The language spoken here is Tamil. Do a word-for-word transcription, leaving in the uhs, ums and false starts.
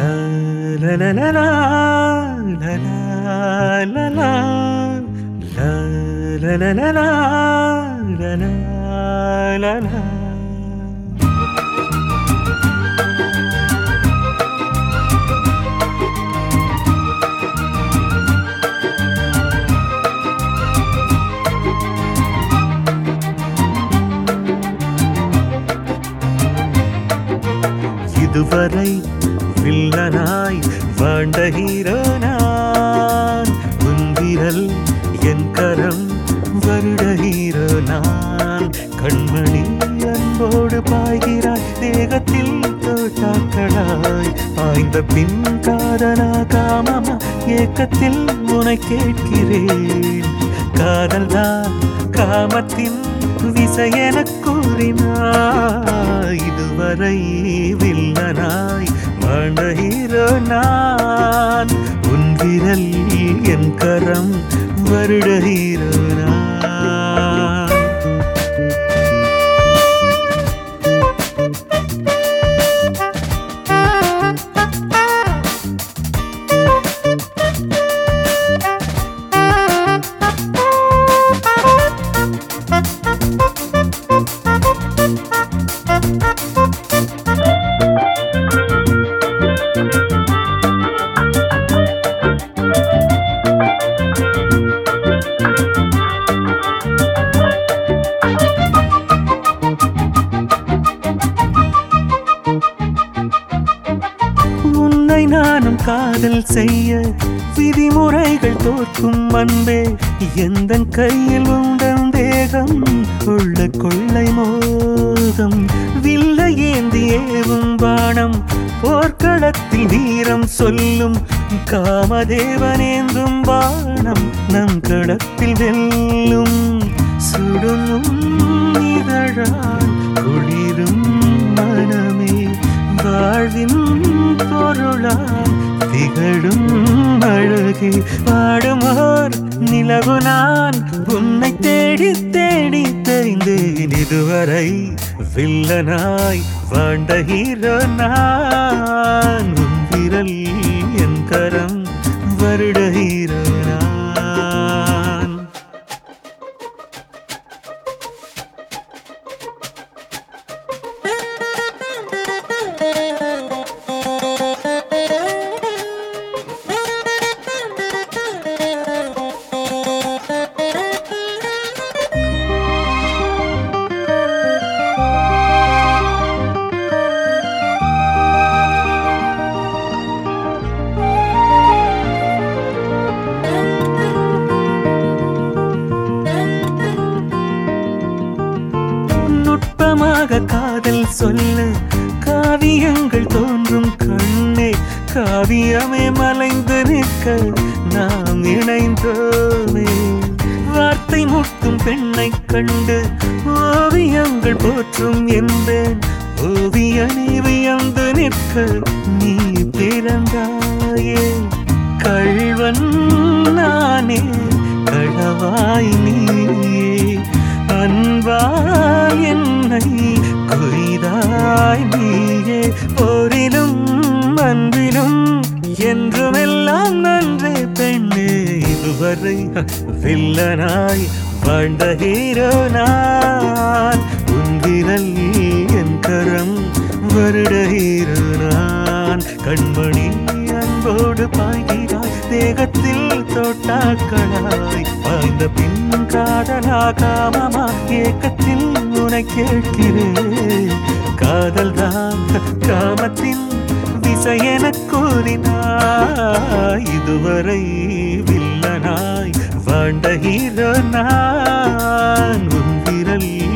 la la la la la la la la la la la la la la la la. இதுவரை வில்லனாய் வாழ்ந்த ஹீரோ நான், உன் விரல் என் கரம் வருட ஹீரோ நான். கண்மணி அன்போடு பாய்கிறாய், தேகத்தில் தோட்டாக்களாய் பாய்ந்த பின் காதலா காமமா ஏக்கத்தில் உனை கேட்கிறேன். காதல்தான் காமத்தின் விசை எனக் கூறினாய். இதுவரை வில்லனாய் வாழ்ந்த ஹீரோ நான், உன் விரல் என் கரம் வருட ஹீரோ நான். நானும் காதல் செய்ய விதிமுறைகள் தோற்கும் அன்பே, எந்த கையில் உண்டன் தேகம் கொள்ள கொள்ளை மோகம். வில்லை ஏந்தி ஏவும் பாணம் போர்க்களத்தில் வீரம் சொல்லும், காமதேவனேந்தும் பாணம் நம் களத்தில் வெல்லும். சுடும் இதழால் குளிரும் மனமே, வாழ்வின் பொருளால் திகழும் அழகே. பாடுமோர் நிலவு நான் உன்னை தேடி தேடி தேய்ந்தேன். இதுவரை வில்லனாய் வாழ்ந்த ஹீரோ நான், உன் விரல் என் கரம் வருட ஹீரோ நான். காதல் சொல்ல காவியங்கள் தோன்றும் கண்ணே, காவியமே மலைந்து நிற்க நாம் இணைந்தோமே. வார்த்தை முட்டும் பெண்ணை கண்டு ஓவியங்கள் போற்றும் என்பேன், ஓவியனை வியந்து நிற்க நீ பிறந்தாயே. கள்வன் நானே களவாய் நீயே, அன்பால் என்னை கொய்தாய் நீயே. போரிலும் அன்பிலும் என்றுமெல்லாம் நன்றே பெண்ணே. இதுவரை வில்லனாய் வாழ்ந்த ஹீரோ நான், உன் விரல் என் கரம் வருட ஹீரோ நான். கண்மணி அன்போடு பாய்கிறாய், தேகத்தில் தோட்டாக்களாய் பாய்ந்த பின் காதலா காமமா ஏக்கத்தில் உனை கேட்கிறேன். காதல்தான் காமத்தின் விசை எனக் கூறினாய். இதுவரை வில்லனாய் வாழ்ந்த ஹீரோ நான், உன் விரல்